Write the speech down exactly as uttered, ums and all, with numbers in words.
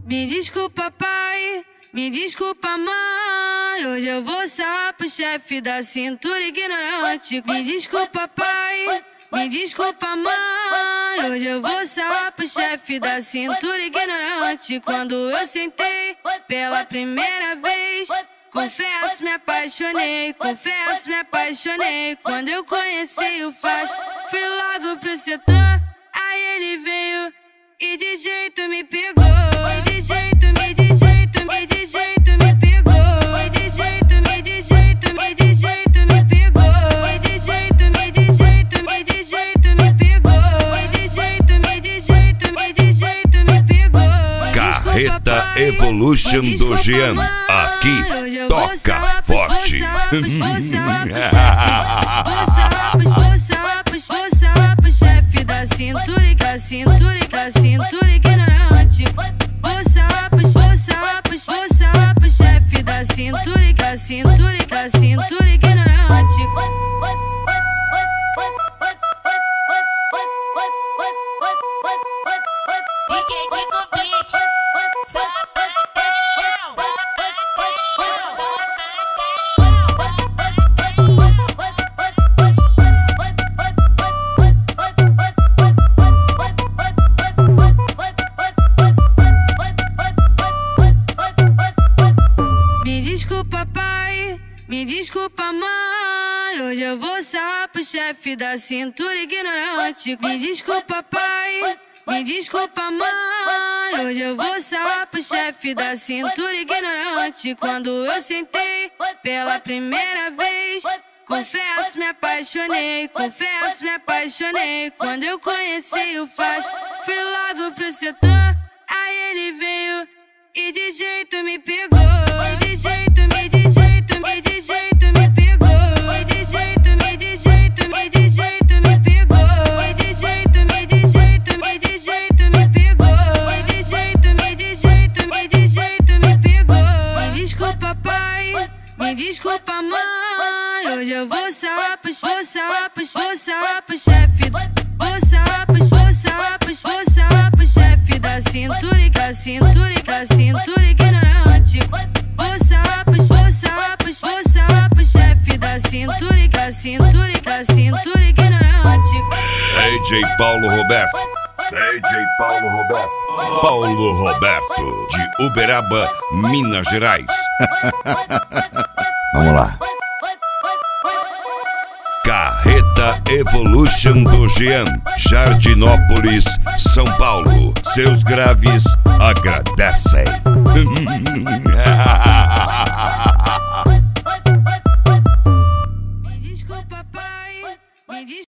Me desculpa, pai, me desculpa, mãe. Hoje eu vou sarrar pro chefe da cintura ignorante. Me desculpa, pai, me desculpa, mãe. Hoje eu vou sarrar pro chefe da cintura ignorante. Quando eu sentei pela primeira vez, confesso, me apaixonei, confesso, me apaixonei. Quando eu conheci o Faz, fui logo pro setor. Aí ele veio e de jeito me pegou. E de jeito, me de jeito, me de jeito me pegou. E de jeito, me de jeito, me de jeito me pegou. E de jeito, me de jeito, me de jeito me pegou. E de jeito, me de jeito, me de jeito me pegou. Carreta Evolution do Jean. Aqui toca forte. Chefe da cintura, da cintura, da cintura ignorante. Ouça, ouça, ouça, chefe da cintura, da cintura, da cintura ignorante. Me desculpa, pai, me desculpa, mãe. Hoje eu vou sarrar pro chefe da cintura ignorante. Me desculpa, pai, me desculpa, mãe. Hoje eu vou sarrar pro chefe da cintura ignorante. Quando eu sentei pela primeira vez, confesso, me apaixonei, confesso, me apaixonei. Quando eu conheci o Faz, fui logo pro setor. Aí ele veio e de jeito me pegou. E de jeito, me de jeito, me de jeito me pegou. E de jeito, me de jeito, me de jeito me pegou. E de jeito, me de jeito, me de jeito me pegou. E de jeito, me de jeito, me de jeito me pegou. Me desculpa, pai, me desculpa, mãe. Hoje eu vou sarrar pro, vou sarrar pro, vou sarrar pro chefe. Vou sarrar pro, vou sarrar pro, vou sarrar pro chefe da cintura, da cintura, da cintura ignorante. Vou sarrar pro, vou sarrar pro, vou sarrar pro chefe da cintura, da cintura, da cintura ignorante. D J Paulo Roberto. D J Paulo Roberto. Paulo Roberto, de Uberaba, Minas Gerais. Vamos lá. Carreta Evolution do Jean, Jardinópolis, São Paulo. Seus graves agradecem. Me desculpa, pai, me desculpa.